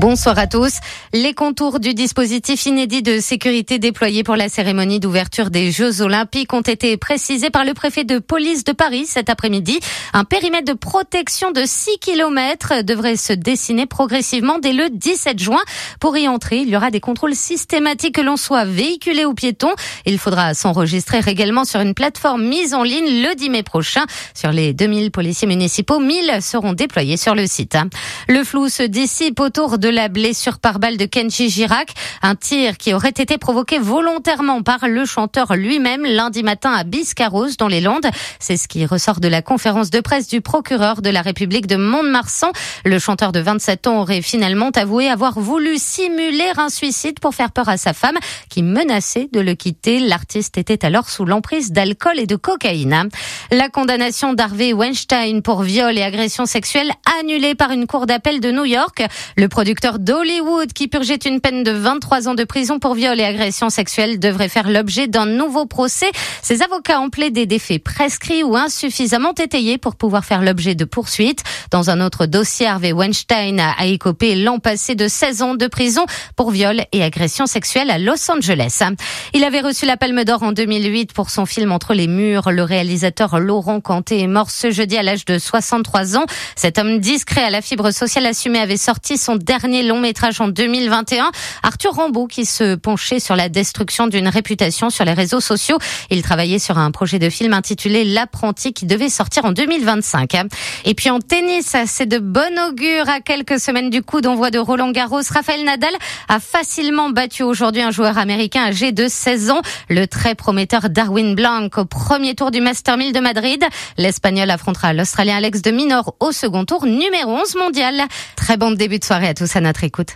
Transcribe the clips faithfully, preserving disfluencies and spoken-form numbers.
Bonsoir à tous. Les contours du dispositif inédit de sécurité déployé pour la cérémonie d'ouverture des Jeux Olympiques ont été précisés par le préfet de police de Paris cet après-midi. Un périmètre de protection de six kilomètres devrait se dessiner progressivement dès le dix-sept juin. Pour y entrer, il y aura des contrôles systématiques, que l'on soit véhiculé ou piéton. Il faudra s'enregistrer également sur une plateforme mise en ligne le dix mai prochain. Sur les deux mille policiers municipaux, mille seront déployés sur le site. Le flou se dissipe autour de la blessure par balle de Kenji Girac, un tir qui aurait été provoqué volontairement par le chanteur lui-même lundi matin à Biscarrosse dans les Landes. C'est ce qui ressort de la conférence de presse du procureur de la République de Mont-de-Marsan. Le chanteur de vingt-sept ans aurait finalement avoué avoir voulu simuler un suicide pour faire peur à sa femme qui menaçait de le quitter. L'artiste était alors sous l'emprise d'alcool et de cocaïne. La condamnation d'Harvey Weinstein pour viol et agression sexuelle annulée par une cour d'appel de New York. Le producteur d'Hollywood, qui purgeait une peine de vingt-trois ans de prison pour viol et agression sexuelle, devrait faire l'objet d'un nouveau procès. Ses avocats ont plaidé des faits prescrits ou insuffisamment étayés pour pouvoir faire l'objet de poursuites. Dans un autre dossier, Harvey Weinstein a écopé l'an passé de seize ans de prison pour viol et agression sexuelle à Los Angeles. Il avait reçu la Palme d'Or en deux mille huit pour son film Entre les murs. Le réalisateur Laurent Canté est mort ce jeudi à l'âge de soixante-trois ans. Cet homme discret à la fibre sociale assumée avait sorti son dernier long métrage en deux mille vingt et un. Arthur Rimbaud, qui se penchait sur la destruction d'une réputation sur les réseaux sociaux. Il travaillait sur un projet de film intitulé L'apprenti qui devait sortir en deux mille vingt-cinq. Et puis en tennis, c'est de bon augure à quelques semaines du coup d'envoi de Roland Garros. Rafael Nadal a facilement battu aujourd'hui un joueur américain âgé de seize ans, le très prometteur Darwin Blanc au premier tour du Master mille de Madrid. L'Espagnol affrontera l'Australien Alex de Minaur au second tour, numéro onze mondial. Très bon début de soirée à tous à notre écoute.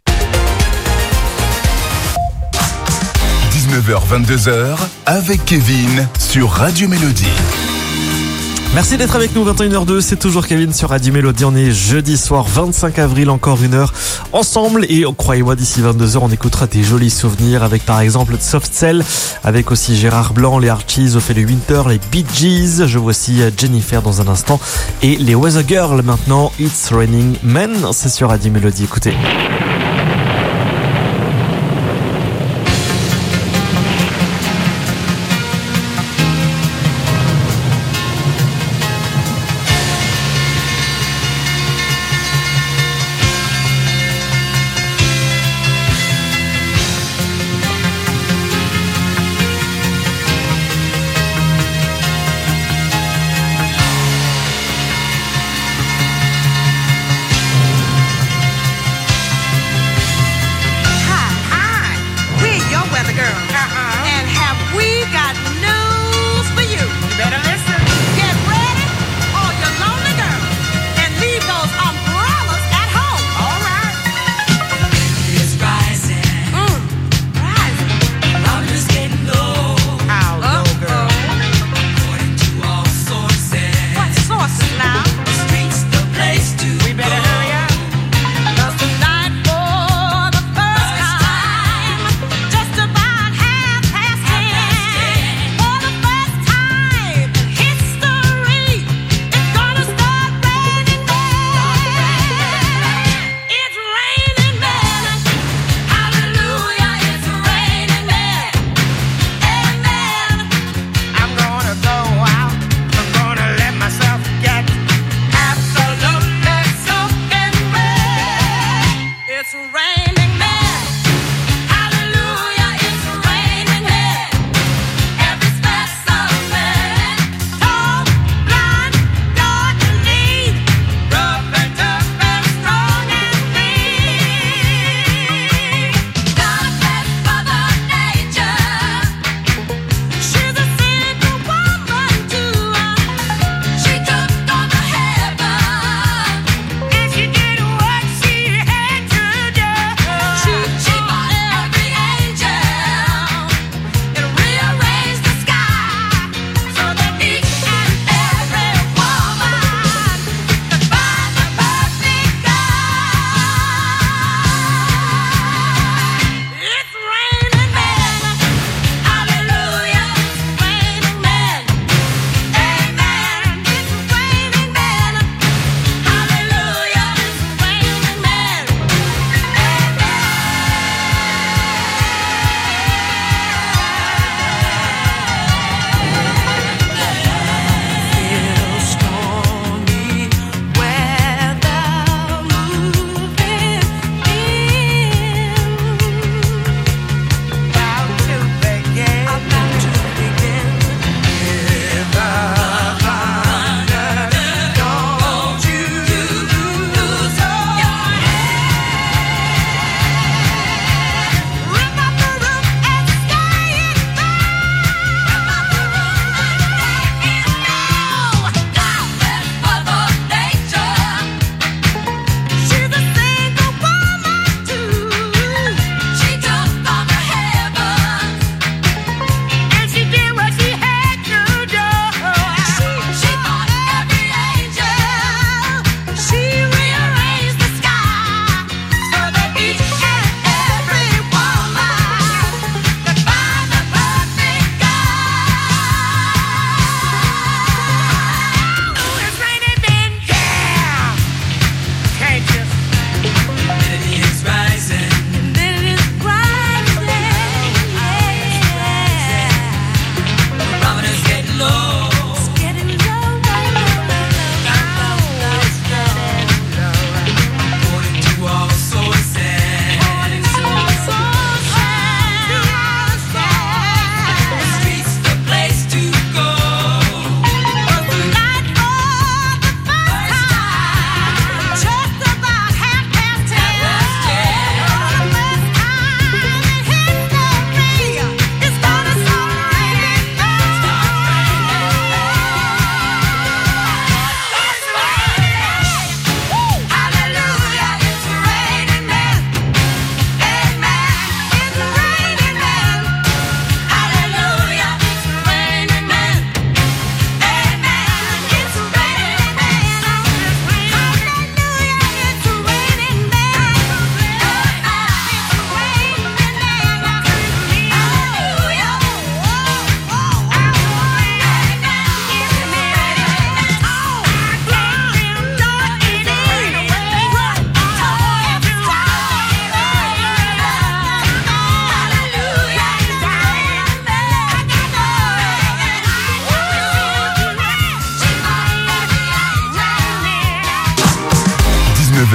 dix-neuf heures vingt-deux heures avec Kevin sur Radio Mélodie. Merci d'être avec nous, vingt et une heures deux, c'est toujours Kevin sur Radio Mélodie. On est jeudi soir vingt-cinq avril, encore une heure ensemble. Et croyez-moi, d'ici vingt-deux heures, on écoutera des jolis souvenirs avec par exemple Soft Cell, avec aussi Gérard Blanc, les Archies, Ophélie Winter, les Bee Gees. Je vois aussi Jennifer dans un instant. Et les Weather Girls maintenant, It's Raining Men. C'est sur Radio Mélodie, écoutez.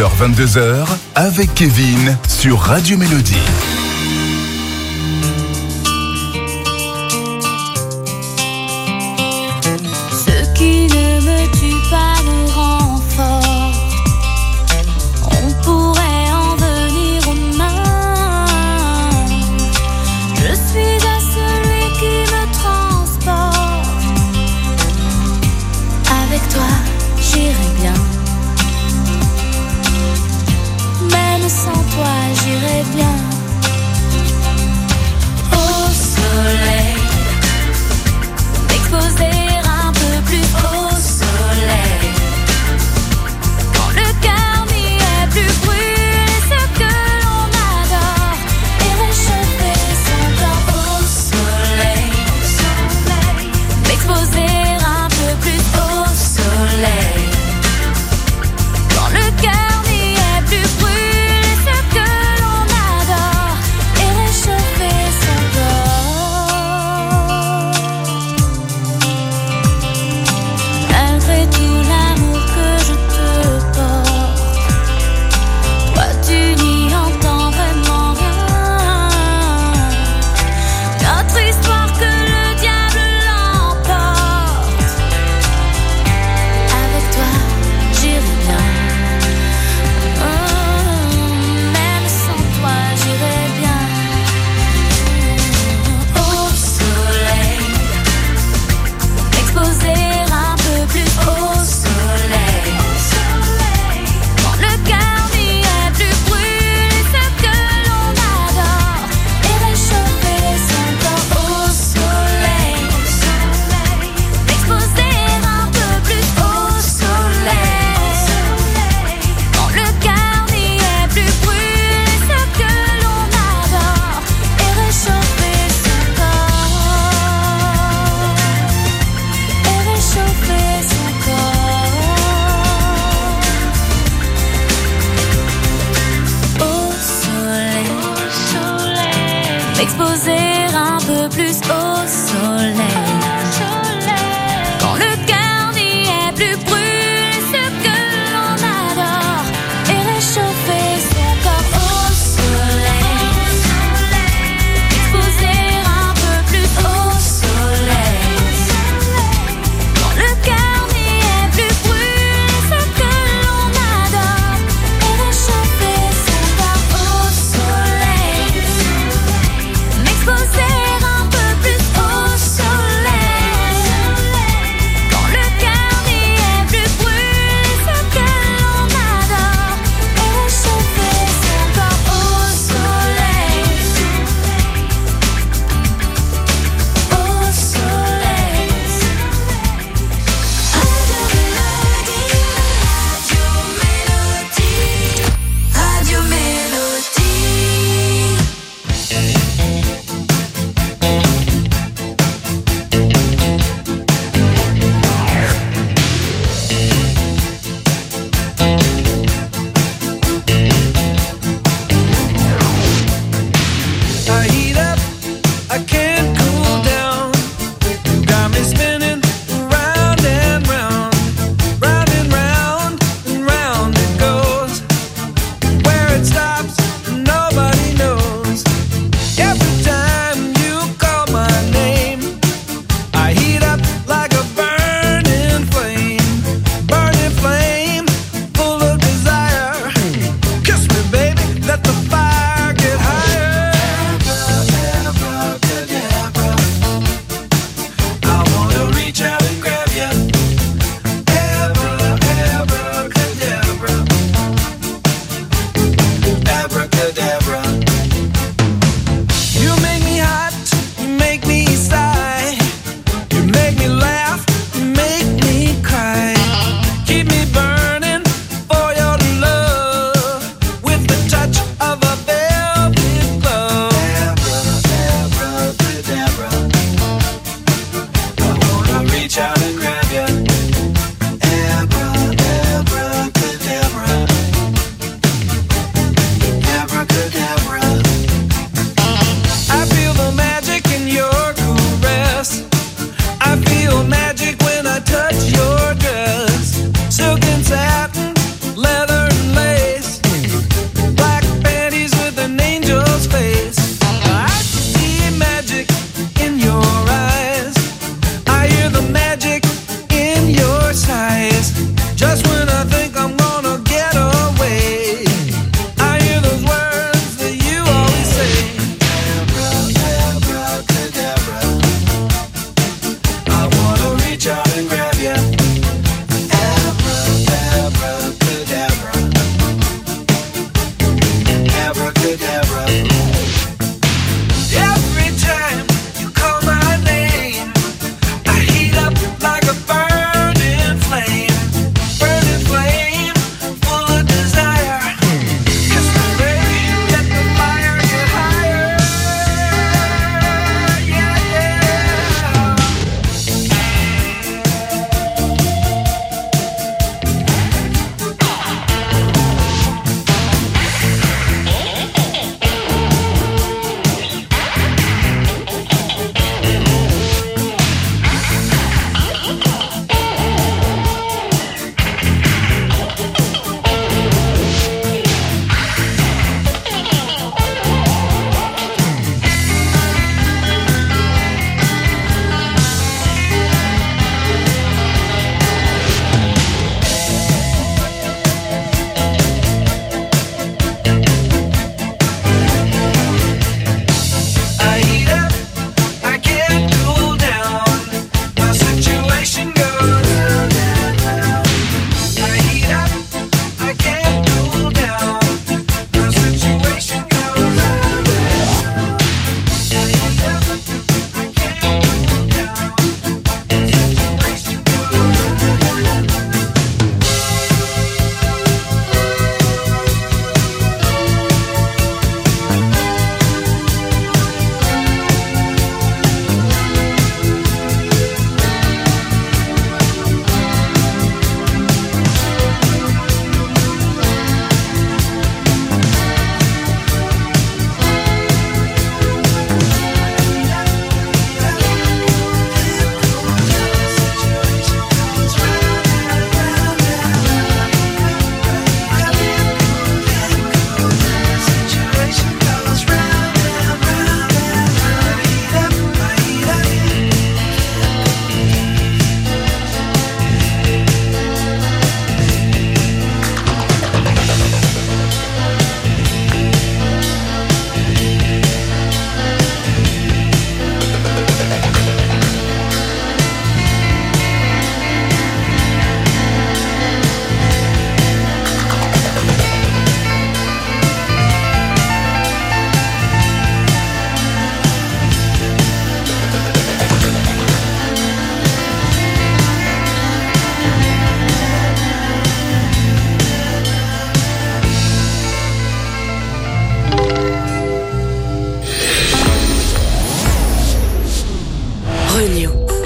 heures vingt-deux heures avec Kevin sur Radio Mélodie. Ce qui ne me tue pas me rend fort. On pourrait en venir aux mains. Je suis à celui qui me transporte. Avec toi, j'irai bien. Même sans toi, j'irai bien.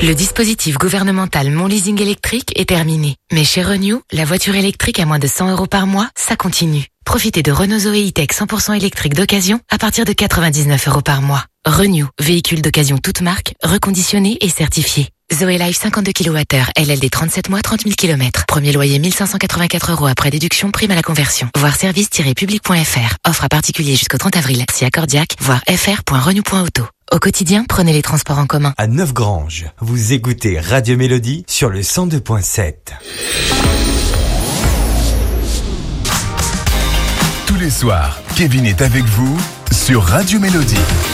Le dispositif gouvernemental Mon Leasing électrique est terminé. Mais chez Renew, la voiture électrique à moins de cent euros par mois, ça continue. Profitez de Renault Zoé E-Tech cent pour cent électrique d'occasion à partir de quatre-vingt-dix-neuf euros par mois. Renew, véhicule d'occasion toute marque, reconditionné et certifié. Zoé Life cinquante-deux kilowattheures, L L D trente-sept mois, trente mille kilomètres. Premier loyer mille cinq cent quatre-vingt-quatre euros après déduction, prime à la conversion. Voir service tiret public point f r. Offre à particulier jusqu'au trente avril. Si accordiaque, voir f r point renew point auto. Au quotidien, prenez les transports en commun. À Neufgrange, vous écoutez Radio Mélodie sur le cent deux point sept. Tous les soirs, Kevin est avec vous sur Radio Mélodie.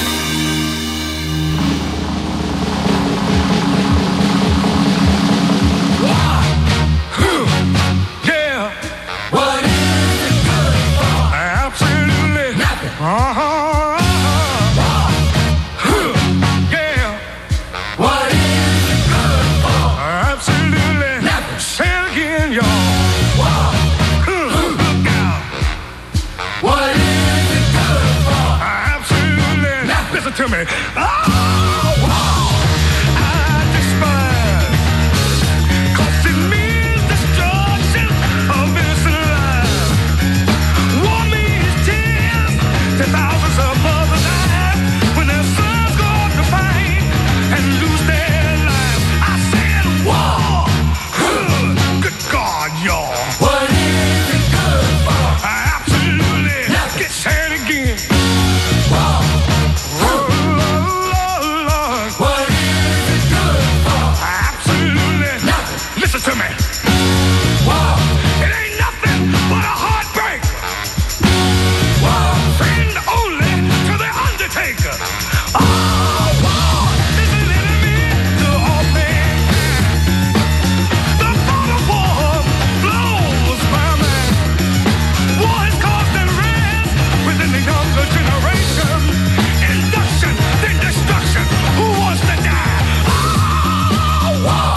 To me. Oh, oh, I despise, 'cause it means destruction of innocent lives. War means tears to thousands of mothers die when their sons go off to fight and lose their lives. I said war. Good God, y'all. What is it good for? Absolutely. Get sad again. War. To me. Wow. It ain't nothing but a heartbreak. Wow. Friend only to the undertaker. Oh, wow. Is an enemy to all mankind. The thought of war blows my mind. War has caused unrest within the younger generation. Induction, then destruction. Who wants to die? Oh, wow.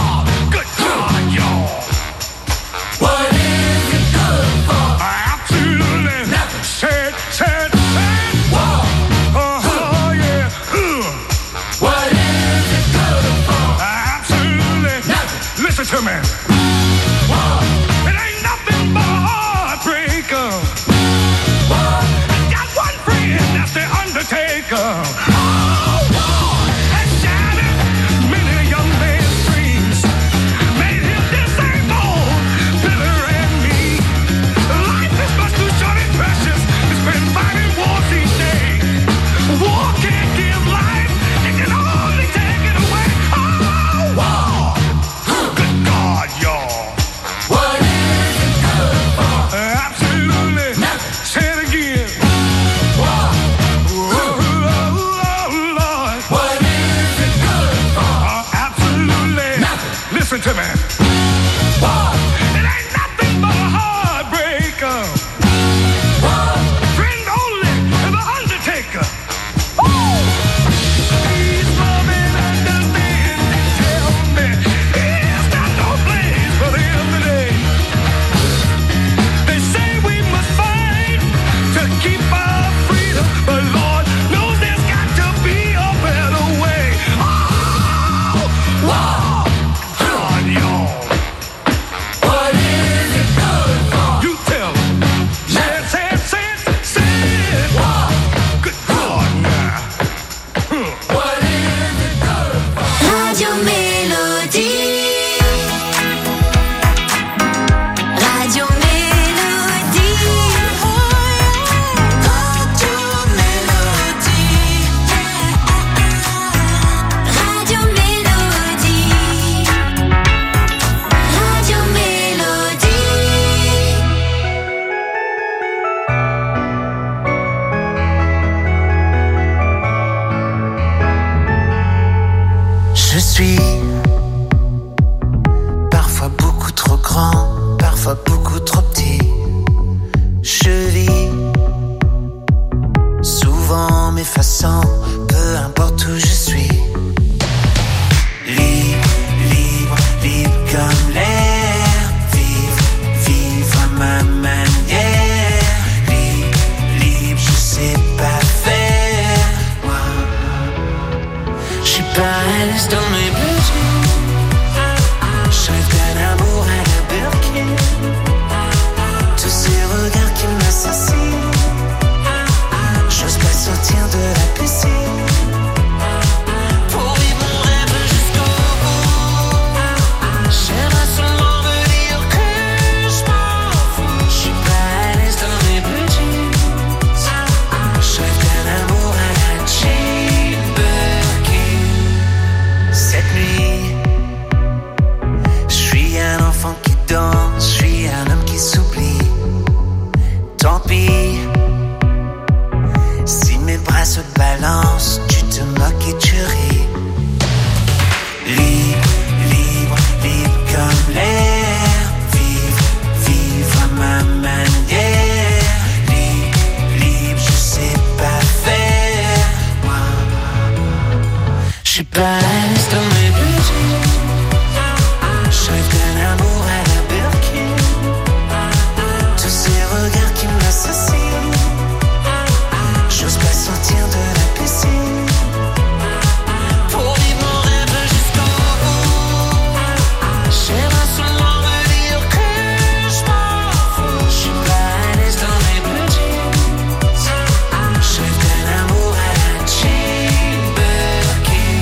What is it good for? Absolutely nothing. Sad, sad, sad. Whoa. Oh, yeah. Ugh. What is it good for? Absolutely nothing. Listen to me. Whoa. It ain't nothing but a heartbreaker. Whoa. I got one friend, that's the undertaker. Oh, whoa. Has shattered many young men's dreams. Made him disabled. Been fighting wars each day. War can't give life, it can only take it away. Oh, war. Good God, y'all. What is it good for? Absolutely nothing. Say it again. War. Oh, Lord. What is it good for? Absolutely nothing. Listen to me. War. It ain't nothing but a heartbreaker. Je suis parfois beaucoup trop grand, parfois beaucoup trop petit. Je vis souvent m'effaçant, peu importe où je suis. Libre, libre, libre comme l'air. Vivre, vivre à ma manière. Libre, libre, je sais pas faire. Moi, je suis pas à l'aise dans mes besoins. dedans, je suis un homme qui s'oublie. Tant pis, si mes bras se balancent, tu te moques et tu ris. Libre, libre, libre comme l'air. Vivre, vivre à ma manière. Libre, libre, je sais pas faire. Moi, je suis pas à l'aise dans mes budgets. Je rêve d'un amour à la Birkin. Tous ces regards qui m'assassinent. J'ose pas sortir de la piscine. Pour vivre mon rêve jusqu'au bout. J'aimerais seulement me dire que je m'en fous. Je suis pas à l'aise dans mes blue jeans. Je rêve d'un amour à la Jane Birkin.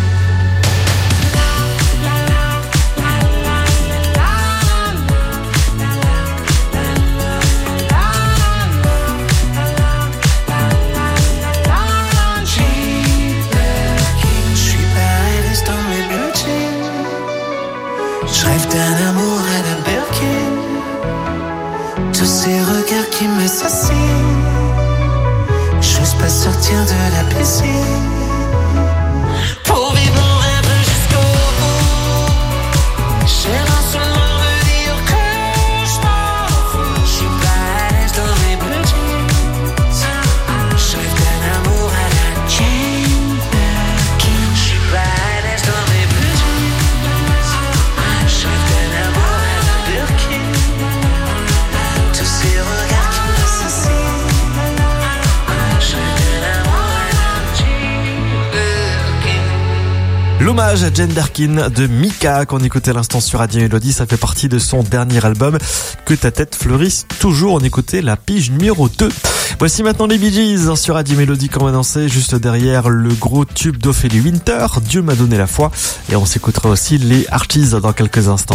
Je suis pas à l'aise dans mes blue jeans. Je rêve d'un amour à la Birkin. Tous ces regards qui m'assassinent. J'ose pas sortir de la piscine. Pour vivre mon rêve jusqu'au bout. J'aimerais seulement me dire que je m'en fous. Je suis pas à l'aise dans mes blue jeans. Je rêve d'un amour à la Jane Birkin. Je suis pas à l'aise dans mes blue jeans. Je rêve d'un amour à la Birkin. Tous ces regards qui m'assassinent. Je rêve d'un amour à la Jane Birkin. L'hommage à Jane Birkin de Mika qu'on écoutait à l'instant sur Radio Mélodie, ça fait partie de son dernier album Que ta tête fleurisse toujours. On écoutait la pige numéro deux. Voici maintenant les Bee Gees sur Radio Mélodie comme annoncé, juste derrière le gros tube d'Ophélie Winter, Dieu m'a donné la foi, et on s'écoutera aussi les Archies dans quelques instants.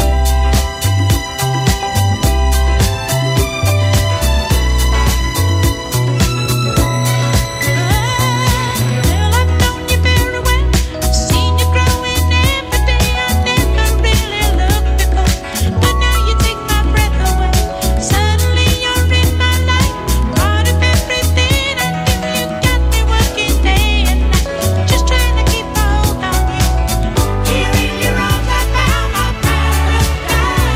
Hearing your own that found my paradise.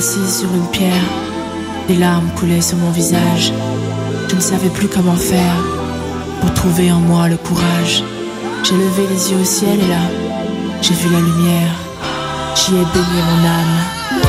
assise sur une pierre. Des larmes coulaient sur mon visage. Je ne savais plus comment faire pour trouver en moi le courage. J'ai levé les yeux au ciel et là, j'ai vu la lumière. J'y ai baigné mon âme.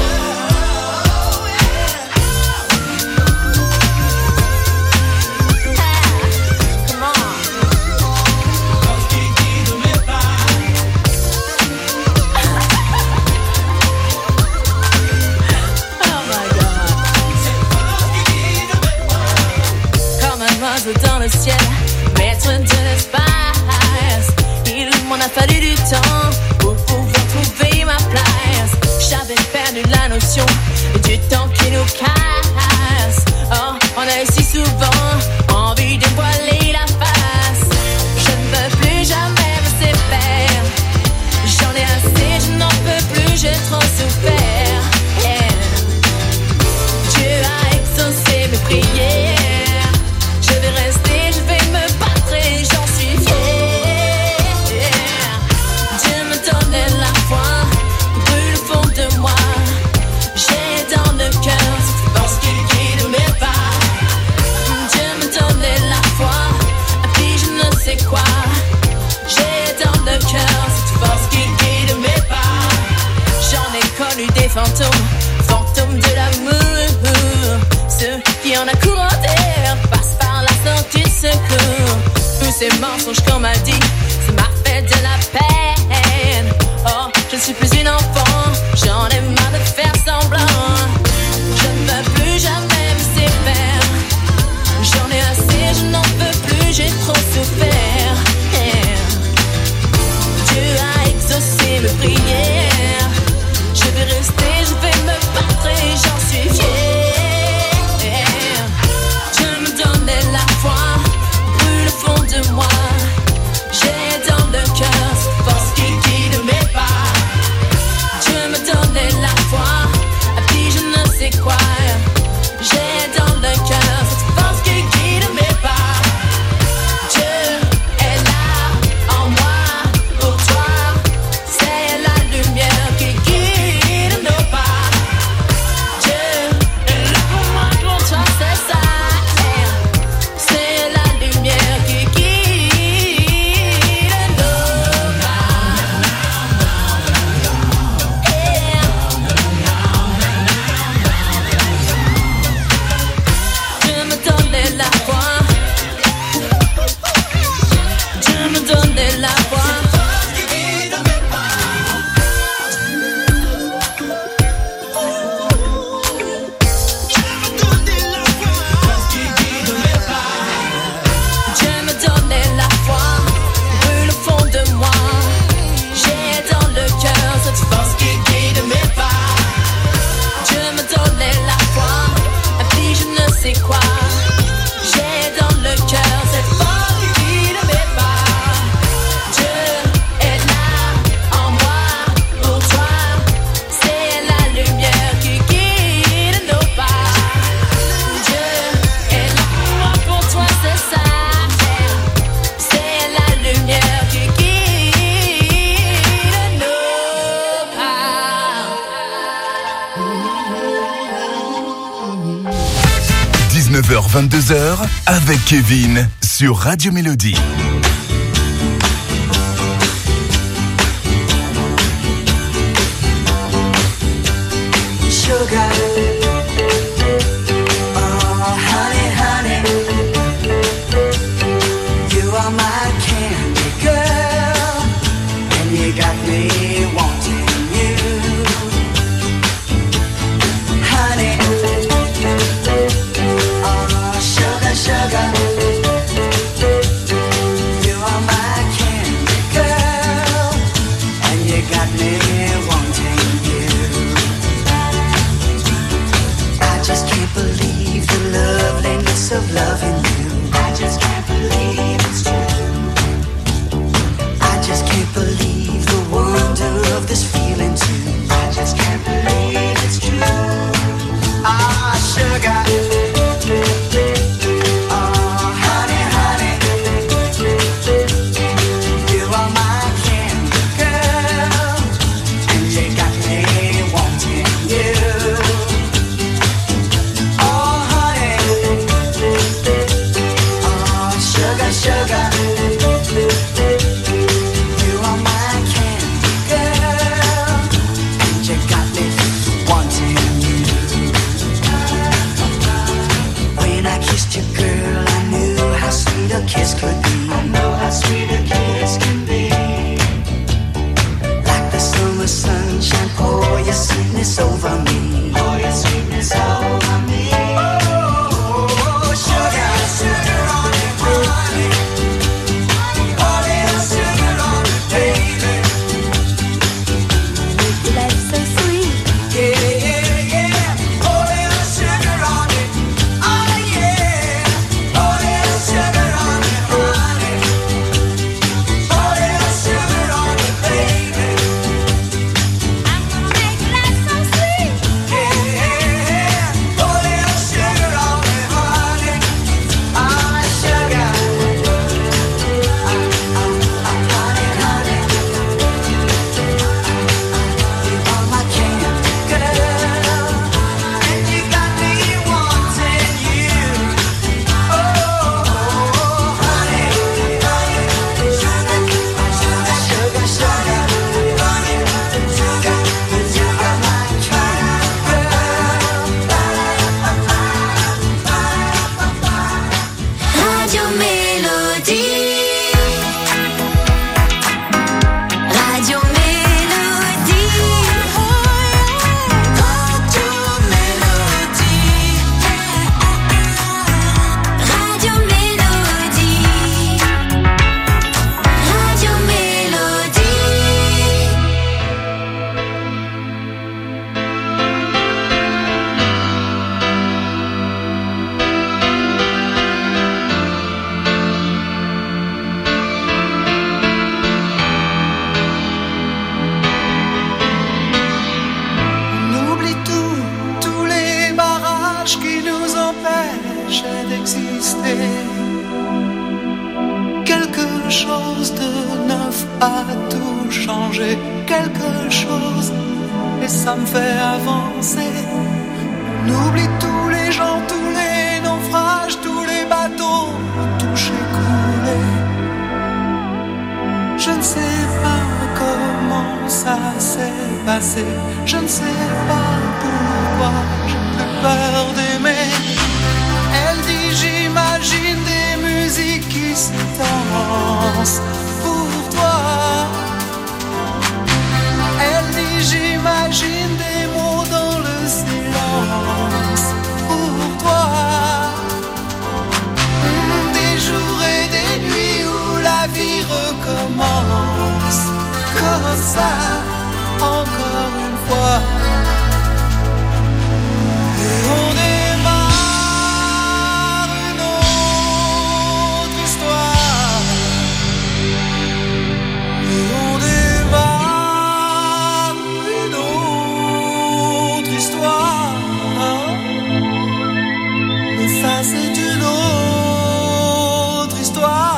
Dans le ciel, maître de l'espace, il m'en a fallu du temps pour pouvoir trouver ma place. J'avais perdu la notion du temps qui nous casse. Oh, on a eu si souvent envie de voiler la face. Je ne veux plus jamais me séparer. J'en ai assez, je n'en peux plus, j'ai trop souffert. Yeah. Dieu a exaucé mes prières. Je vais rester, je vais me battre et j'en suis fière. Dieu me donnait la foi, brûle au fond de moi. J'ai dans le cœur cette force qui guide mes pas. Dieu me donnait la foi, et puis je ne sais quoi. J'ai dans le cœur cette force qui guide mes pas. J'en ai connu des fantômes, fantômes de l'amour. Ceux qui en a courant d'air passent par la sortie de secours. Tous ces mensonges qu'on m'a dit, ça m'a fait de la peine. Oh, je ne suis plus une enfant, j'en ai marre de faire semblant. Je ne veux plus jamais me séparer. J'en ai assez, je n'en peux plus, j'ai trop souffert. Yeah. Dieu a exaucé mes prières. Je vais rester, je vais me battre et j'en suis fière. La foi brûle au fond de moi. J'ai dans le cœur cette force qui guide mes pas. Dieu me donnait la foi, et puis je ne sais quoi. J'ai dans le cœur cette force qui guide mes pas. Dieu est là en moi pour toi. C'est la lumière qui guide nos pas. Dieu est là pour moi, pour toi, c'est ça. C'est quoi? J'ai dans le cœur cette force qui guide mes pas. Dieu est là en moi pour toi. C'est la lumière qui guide nos pas. Dieu est là pour moi, pour toi, c'est ça. C'est la lumière qui guide nos pas. dix-neuf heures vingt-deux heures avec Kevin sur Radio Mélodie. Sugar, oh honey, honey, you are my candy girl, and you got me wanting you, honey. Sugar, you are my candy girl, and you got me wanting you. à tout changer quelque chose et ça me fait avancer. On oublie tous les gens, tous les naufrages, tous les bateaux touchés, coulés. Je ne sais pas comment ça s'est passé, je ne sais pas pourquoi j'ai plus peur d'aimer. Elle dit j'imagine des musiques qui se dansent pour toi. Elle dit j'imagine des mots dans le silence pour toi. Des jours et des nuits où la vie recommence comme ça, encore une fois. Et on démarre une autre histoire. Et on démarre une autre histoire. Mais ça c'est une autre histoire.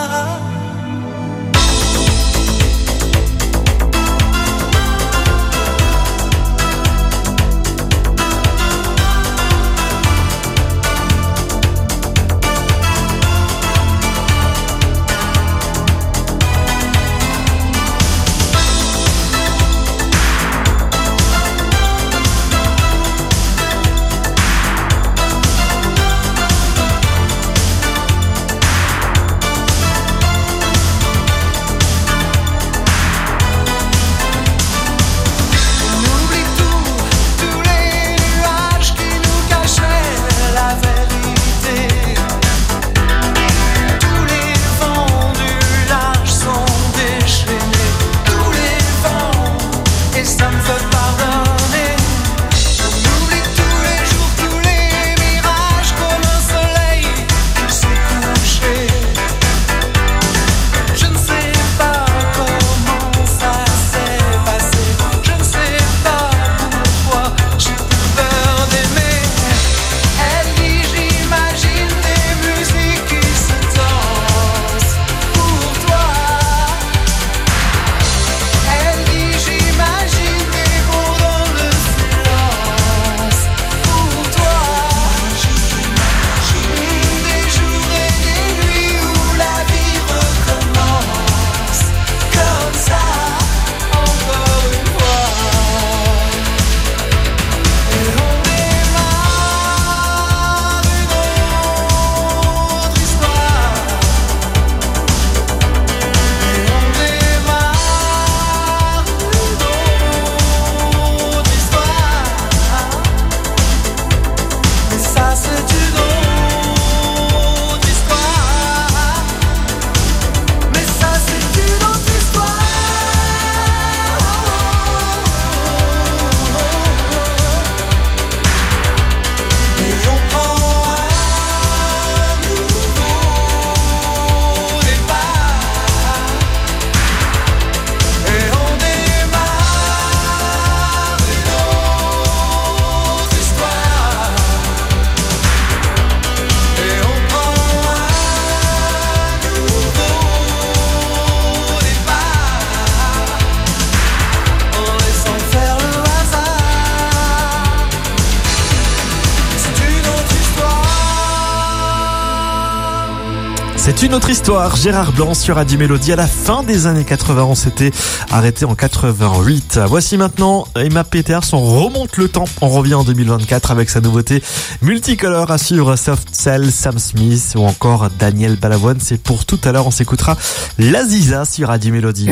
C'est une autre histoire. Gérard Blanc sur Radio Mélodie à la fin des années quatre-vingts. On s'était arrêté en quatre-vingt-huit. Voici maintenant Emma Peters. On remonte le temps. On revient en deux mille vingt-quatre avec sa nouveauté Multicolor à suivre Soft Cell, Sam Smith ou encore Daniel Balavoine. C'est pour tout à l'heure. On s'écoutera L'Aziza sur Radio Mélodie.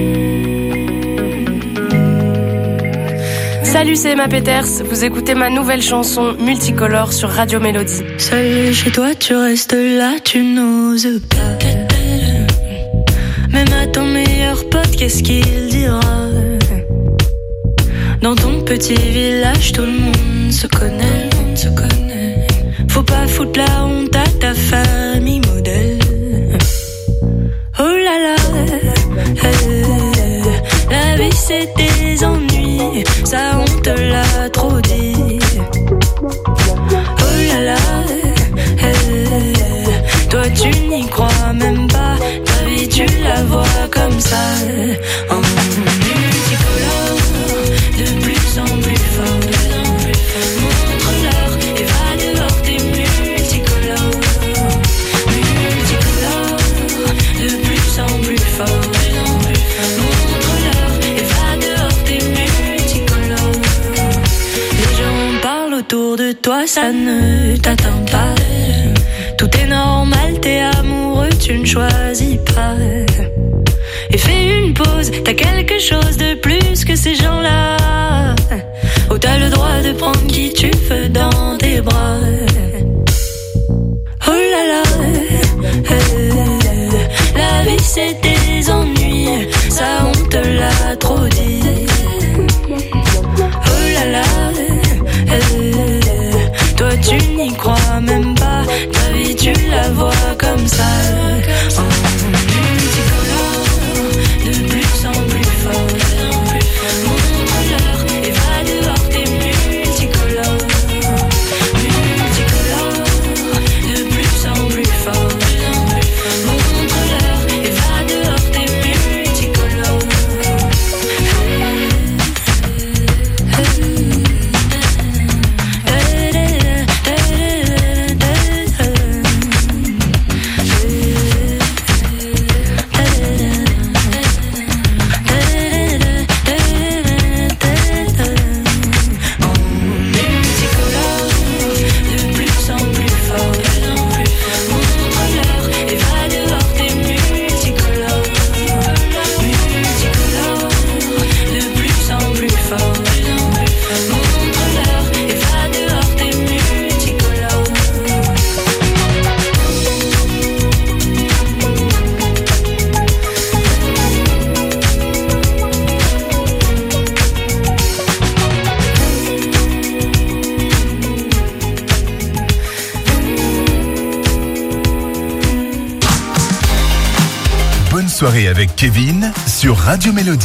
Salut, c'est Emma Peters. Vous écoutez ma nouvelle chanson Multicolor sur Radio Mélodie. Seul chez toi, tu restes là, tu n'oses pas. Même à ton meilleur pote, qu'est-ce qu'il dira? Dans ton petit village, tout le monde se connaît. Se connaît. Faut pas foutre la honte à ta famille modèle. Oh là là, euh, la vie c'est des ennuis, ça on te l'a trop dit. Oh là là, euh, toi tu n'y crois même pas, ta vie tu la vois comme ça. ça. En multicolore, de plus en plus fort. Montre-leur et va dehors, t'es multicolore. Multicolore, de plus en plus fort. Montre-leur et va dehors, t'es multicolore. Les gens parlent autour de toi, ça ne t'atteint pas. Tout est normal, t'es amoureux, tu ne choisis pas. Et fais une pause, t'as quelque chose de plus que ces gens-là. Oh, t'as le droit de prendre qui tu veux dans tes bras. Oh là là, euh, la vie c'est des ennuis, ça on te l'a trop dit. Oh là là, euh, toi tu n'y crois même pas, ta vie tu la vois comme ça. En multicolore, de plus en plus fort. Montre-leur et va dehors, t'es multicolore. Multicolore, de plus en plus fort. Montre-leur et va dehors, t'es multicolore. Bonne soirée avec Kevin sur Radio Mélodie.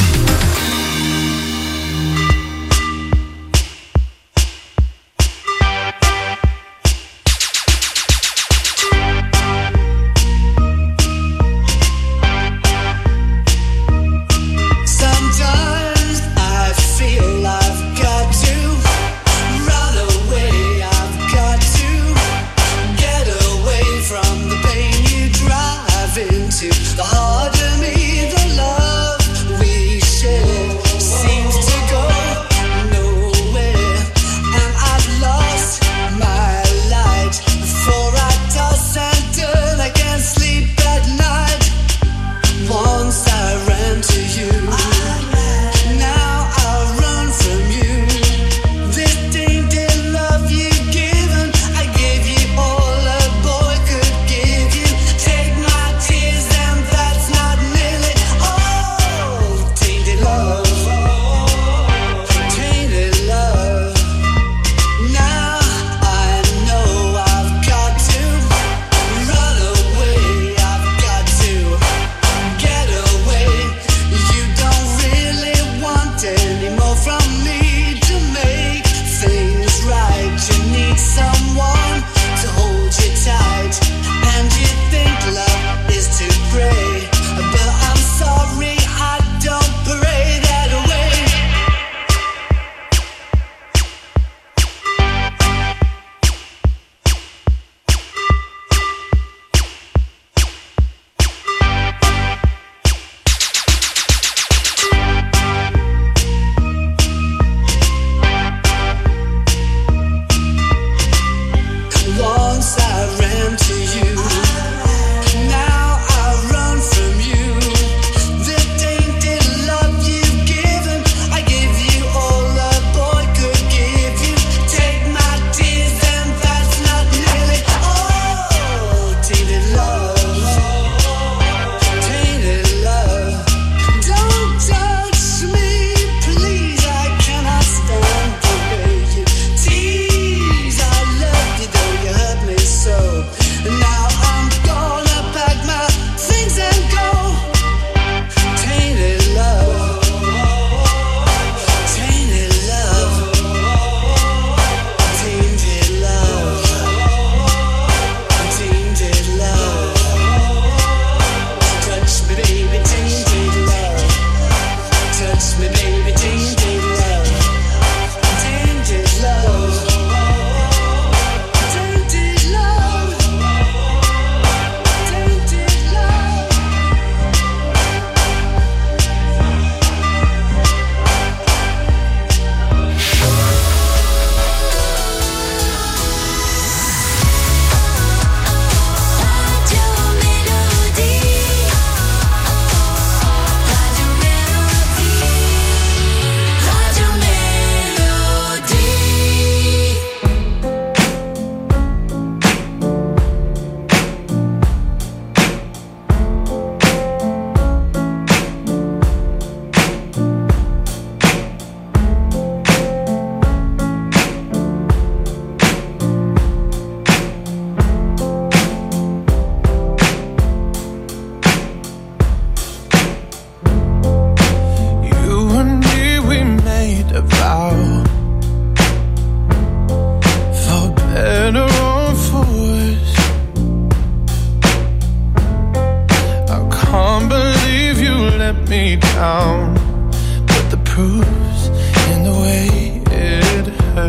The heart of me, the love we share.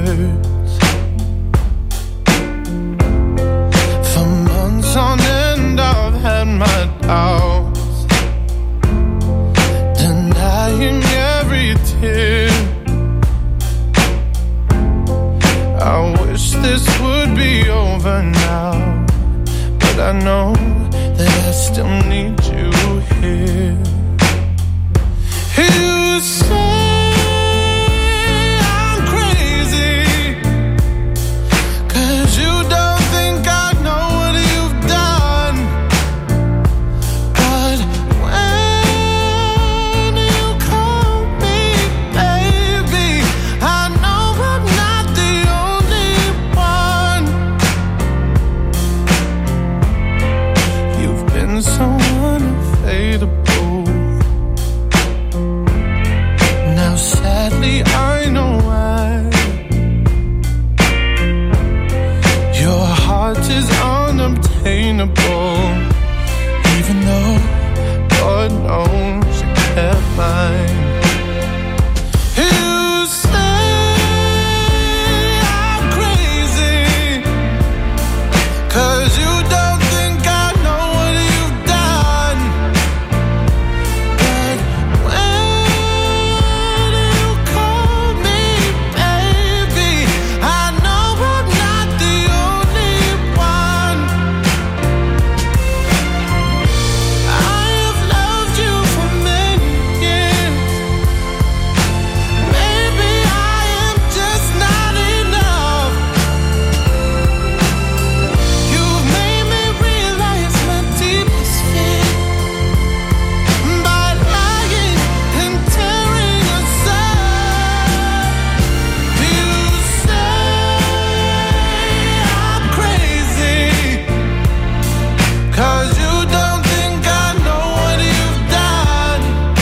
hurts. For months on end I've had my doubts, denying every tear. I wish this would be over now, but I know that I still need you here. You say I'm crazy, 'cause you don't think I know what you've done. But when you call me baby, I know I'm not the only one. You've been so unfadable. Now sadly I know why. Your heart is unobtainable, even though God knows you kept mine. You say I'm crazy, 'cause you don't think I know what you've done. But when you call me baby, I know I'm not the only one. I have loved you for many years. Maybe I am just not enough. You've made me realize my deepest fear by lying and tearing us up. You say I'm crazy, 'cause you don't think I know what you've done.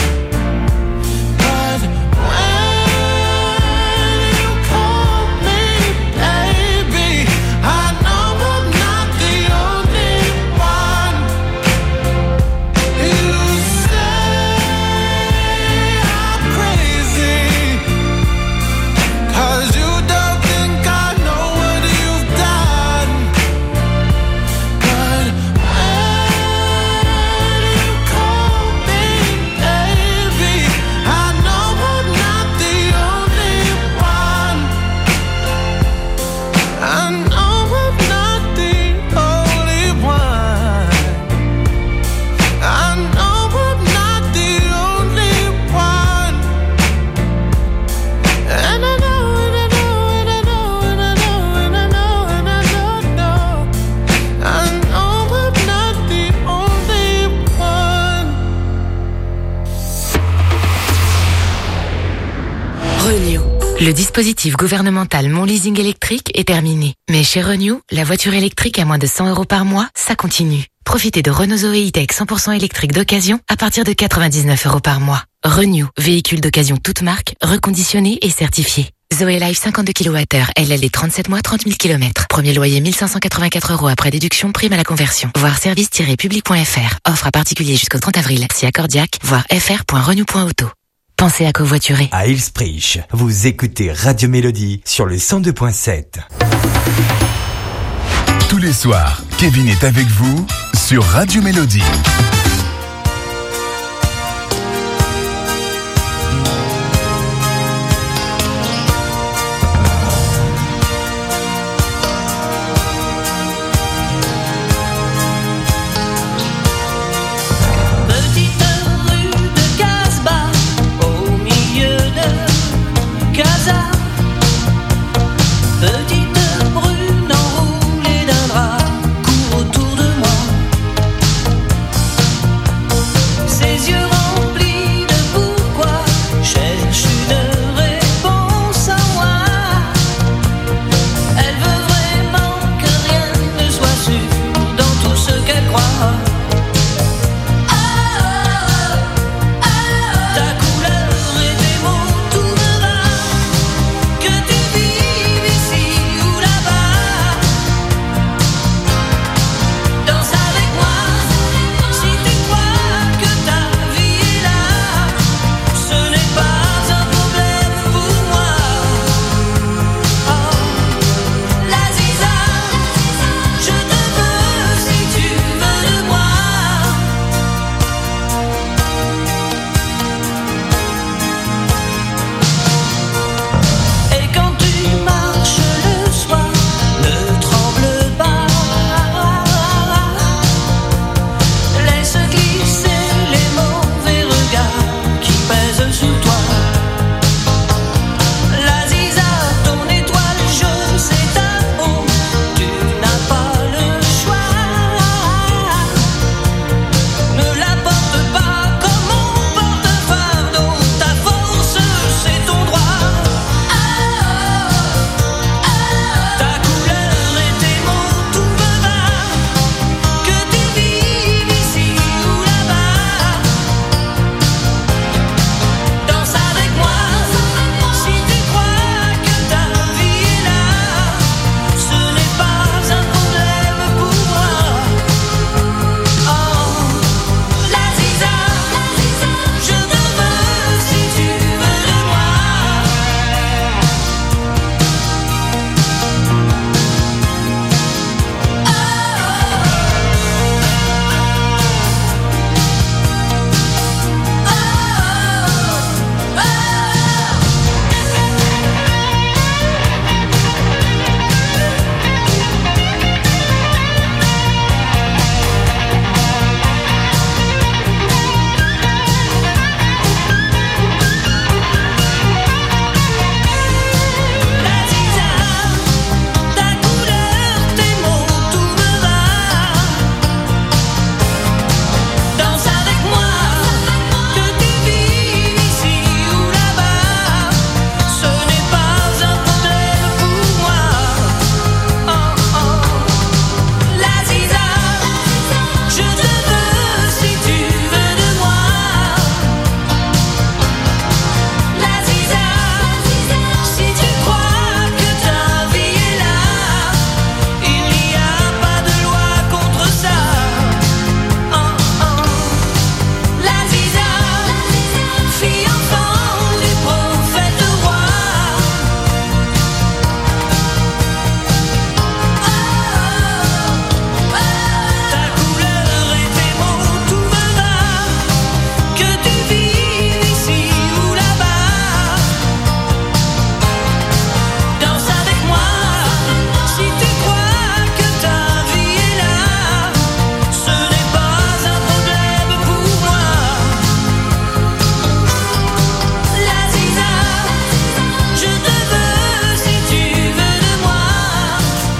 But when you call me baby, I know I'm not the only one. You say I'm crazy, 'cause you don't think I know what you've done. But when you call me baby, I know I'm not the only one. I know I'm not the only one. I know I'm not the only one. And I know, and I know, and I know, and I know, and I know, and I know, know. I know I'm not the only one. Renew. Le dispositif gouvernemental Mon Leasing électrique est terminé. Mais chez Renew, la voiture électrique à moins de cent euros par mois, ça continue. Profitez de Renault Zoé E-Tech cent pour cent électrique d'occasion à partir de quatre-vingt-dix-neuf euros par mois. Renew, véhicule d'occasion toute marque, reconditionné et certifié. Zoé Life cinquante-deux kilowattheures, L L D trente-sept mois, trente mille kilomètres. Premier loyer mille cinq cent quatre-vingt-quatre euros après déduction, prime à la conversion. Voir service tiret public point f r. Offre à particulier jusqu'au trente avril. Si accordiaque, voir f r point renew point auto. Pensez à covoiturer. À Hillsbridge, vous écoutez Radio Mélodie sur le cent deux point sept. Tous les soirs, Kevin est avec vous sur Radio Mélodie. Petite rue de Casbah, au milieu de Casa. Petite brune enroulée d'un drap court autour de moi. Ses yeux remplis de pourquoi cherchent une réponse en moi. Elle veut vraiment que rien ne soit sûr dans tout ce qu'elle croit. Ta couleur et tes mots, tout me va. Que tu vives ici ou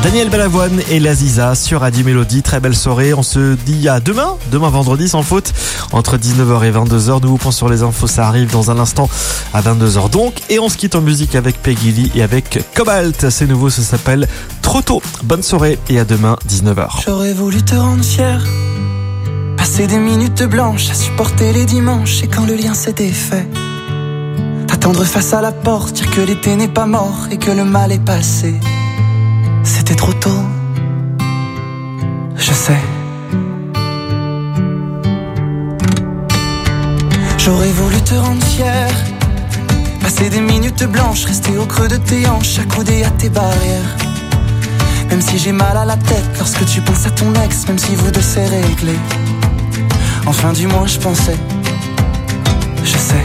Daniel Balavoine et Laziza sur Radio Mélodie. Très belle soirée. On se dit à demain, demain vendredi sans faute, entre dix-neuf heures et vingt-deux heures. Nouveau point sur les infos, ça arrive dans un instant à vingt-deux heures donc. Et on se quitte en musique avec Peggy Lee et avec Cobalt. C'est nouveau, ça s'appelle Trop tôt. Bonne soirée et à demain, dix-neuf heures. J'aurais voulu te rendre fier, passer des minutes blanches à supporter les dimanches. Et quand le lien s'est défait, t'attendre face à la porte, dire que l'été n'est pas mort et que le mal est passé. C'était trop tôt, je sais. J'aurais voulu te rendre fier, passer des minutes blanches, rester au creux de tes hanches, accoudé à tes barrières. Même si j'ai mal à la tête lorsque tu penses à ton ex, même si vous deux c'est réglé. Enfin du moins je pensais, je sais.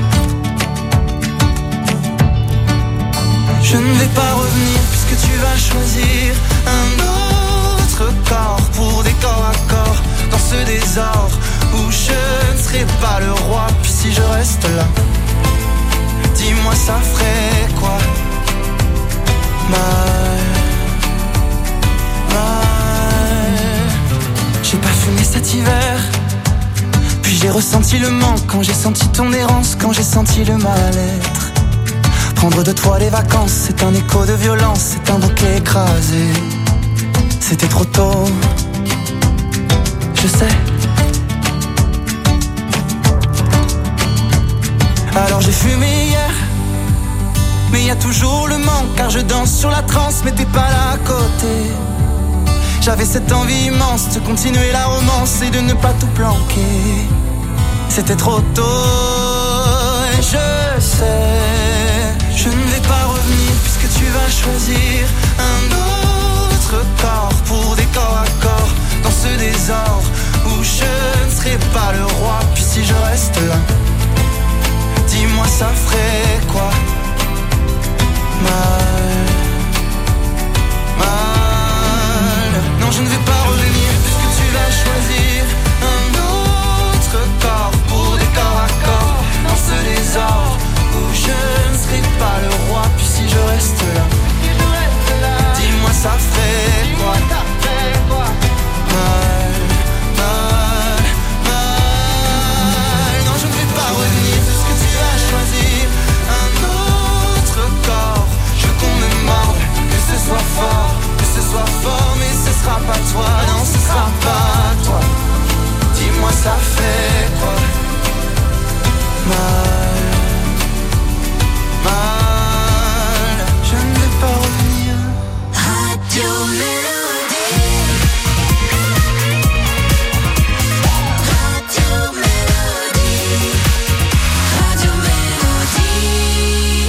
Je ne vais pas revenir puisque tu vas choisir un autre corps pour des corps à corps dans ce désordre où je ne serai pas le roi. Puis si je reste là, dis-moi ça ferait quoi? Mal, mal. J'ai pas fumé cet hiver, puis j'ai ressenti le manque quand j'ai senti ton errance, quand j'ai senti le mal-être. Prendre de toi les vacances, c'est un écho de violence, c'est un bouquet écrasé. C'était trop tôt, je sais. Alors j'ai fumé hier, mais y a toujours le manque, car je danse sur la transe, mais t'es pas là à côté. J'avais cette envie immense de continuer la romance et de ne pas tout planquer. C'était trop tôt, et je sais. Je ne vais pas revenir puisque tu vas choisir un autre corps pour des corps à corps dans ce désordre où je ne serai pas le roi. Puis si je reste là, dis-moi ça ferait quoi? Mal, mal. Non, je ne vais pas revenir puisque tu vas choisir un autre corps pour des corps à corps dans ce désordre où je ne serai pas le roi. Puis si je reste là, dis-moi ça ferait quoi? Mal, mal, mal. Non, je ne vais pas revenir puisque tu vas choisir un autre corps. Je veux qu'on me morde, que ce soit fort, que ce soit fort, mais ce sera pas toi. Non, ce sera pas toi. Dis-moi ça fait quoi? Mal, mal, je ne vais pas revenir. Radio Mélodie, Radio Mélodie, Radio Mélodie.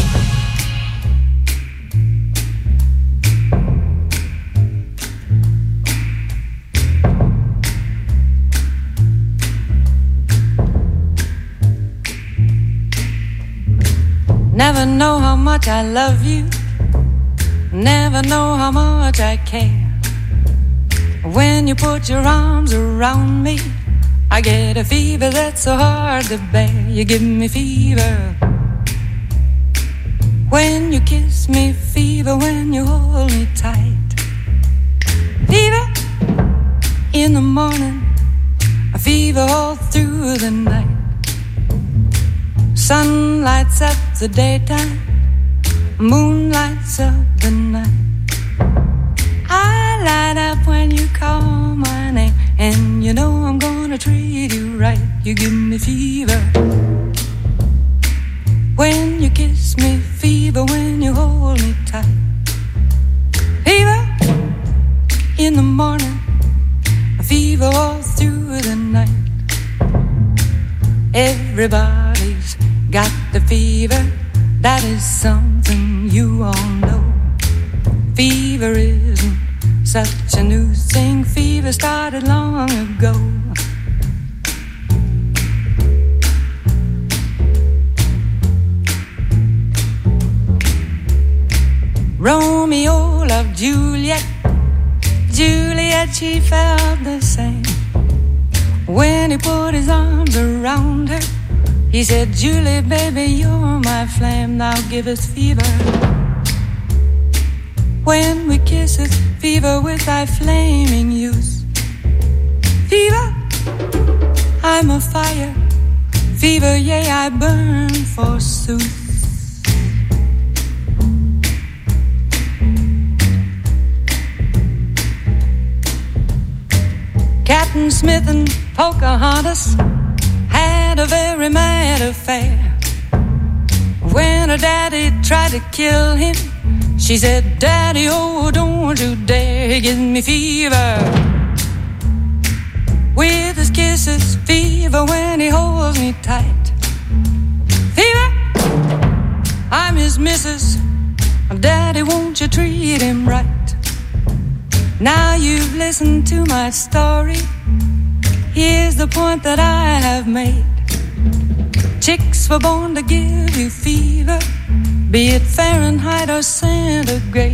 Never know how much I love you, never know how much I care. When you put your arms around me, I get a fever that's so hard to bear. You give me fever when you kiss me, fever when you hold me tight. Fever in the morning, a fever all through the night. Sun lights up the daytime, moon lights up the night. I light up when you call my name, and you know I'm gonna treat you right. You give me fever when you kiss me, fever when you hold me tight. Fever in the morning, a fever all through the night. Everybody's got the fever, that is something you all know. Fever isn't such a new thing, fever started long ago. Romeo loved Juliet, Juliet, she felt the same. When he put his arms around her, he said, Julie, baby, you're my flame, now give us fever. When we kiss it's fever with thy flaming youth. Fever, I'm a fire. Fever, yea, I burn forsooth. Captain Smith and Pocahontas had a very mad affair. When her daddy tried to kill him, she said, Daddy, oh, don't you dare give me fever. With his kisses, fever when he holds me tight. Fever, I'm his missus. Daddy, won't you treat him right? Now you've listened to my story. Here's the point that I have made. Chicks were born to give you fever, be it Fahrenheit or centigrade.